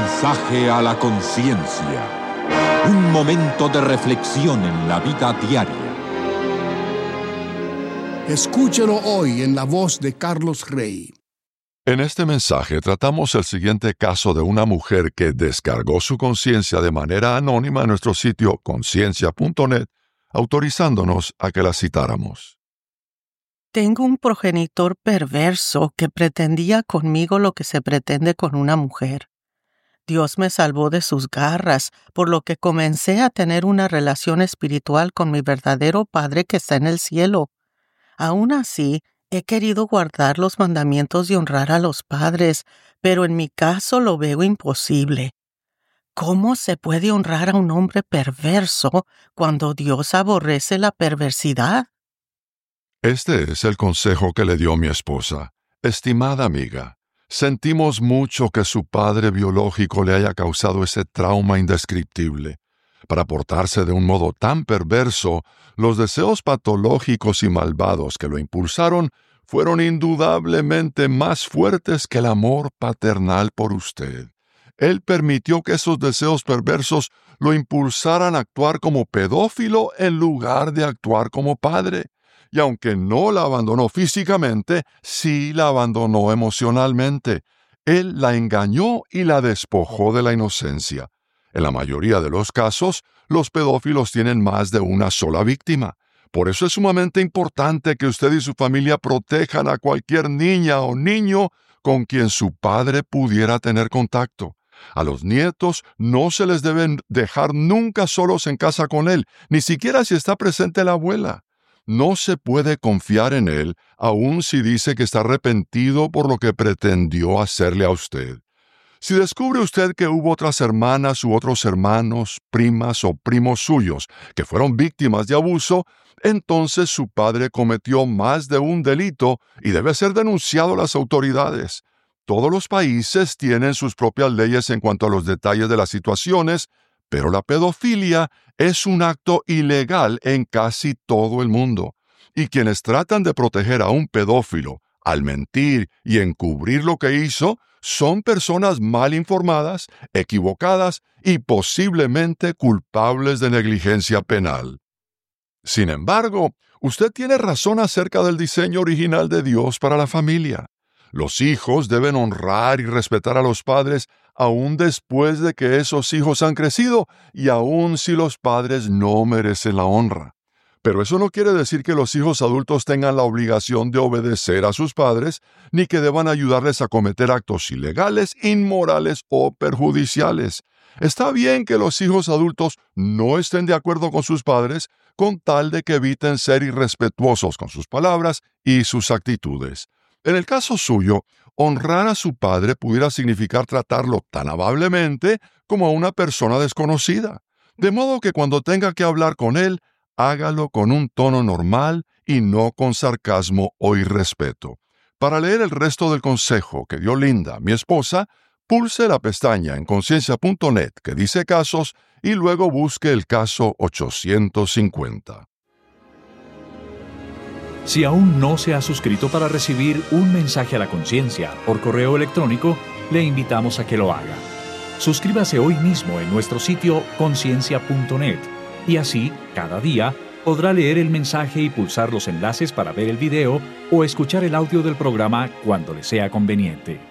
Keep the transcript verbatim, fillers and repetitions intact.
Mensaje a la conciencia. Un momento de reflexión en la vida diaria. Escúchelo hoy en la voz de Carlos Rey. En este mensaje tratamos el siguiente caso de una mujer que descargó su conciencia de manera anónima en nuestro sitio conciencia punto net, autorizándonos a que la citáramos. Tengo un progenitor perverso que pretendía conmigo lo que se pretende con una mujer. Dios me salvó de sus garras, por lo que comencé a tener una relación espiritual con mi verdadero Padre que está en el cielo. Aún así, he querido guardar los mandamientos y honrar a los padres, pero en mi caso lo veo imposible. ¿Cómo se puede honrar a un hombre perverso cuando Dios aborrece la perversidad? Este es el consejo que le dio mi esposa. Estimada amiga, sentimos mucho que su padre biológico le haya causado ese trauma indescriptible. Para portarse de un modo tan perverso, los deseos patológicos y malvados que lo impulsaron fueron indudablemente más fuertes que el amor paternal por usted. Él permitió que esos deseos perversos lo impulsaran a actuar como pedófilo en lugar de actuar como padre. Y aunque no la abandonó físicamente, sí la abandonó emocionalmente. Él la engañó y la despojó de la inocencia. En la mayoría de los casos, los pedófilos tienen más de una sola víctima. Por eso es sumamente importante que usted y su familia protejan a cualquier niña o niño con quien su padre pudiera tener contacto. A los nietos no se les deben dejar nunca solos en casa con él, ni siquiera si está presente la abuela. No se puede confiar en él, aun si dice que está arrepentido por lo que pretendió hacerle a usted. Si descubre usted que hubo otras hermanas u otros hermanos, primas o primos suyos que fueron víctimas de abuso, entonces su padre cometió más de un delito y debe ser denunciado a las autoridades. Todos los países tienen sus propias leyes en cuanto a los detalles de las situaciones, pero la pedofilia es un acto ilegal en casi todo el mundo. Y quienes tratan de proteger a un pedófilo al mentir y encubrir lo que hizo son personas mal informadas, equivocadas y posiblemente culpables de negligencia penal. Sin embargo, usted tiene razón acerca del diseño original de Dios para la familia. Los hijos deben honrar y respetar a los padres aún después de que esos hijos han crecido y aún si los padres no merecen la honra. Pero eso no quiere decir que los hijos adultos tengan la obligación de obedecer a sus padres, ni que deban ayudarles a cometer actos ilegales, inmorales o perjudiciales. Está bien que los hijos adultos no estén de acuerdo con sus padres, con tal de que eviten ser irrespetuosos con sus palabras y sus actitudes. En el caso suyo, honrar a su padre pudiera significar tratarlo tan amablemente como a una persona desconocida, de modo que cuando tenga que hablar con él, hágalo con un tono normal y no con sarcasmo o irrespeto. Para leer el resto del consejo que dio Linda, mi esposa, pulse la pestaña en conciencia punto net que dice casos y luego busque el caso ochocientos cincuenta. Si aún no se ha suscrito para recibir un mensaje a la conciencia por correo electrónico, le invitamos a que lo haga. Suscríbase hoy mismo en nuestro sitio conciencia punto net y así, cada día, podrá leer el mensaje y pulsar los enlaces para ver el video o escuchar el audio del programa cuando le sea conveniente.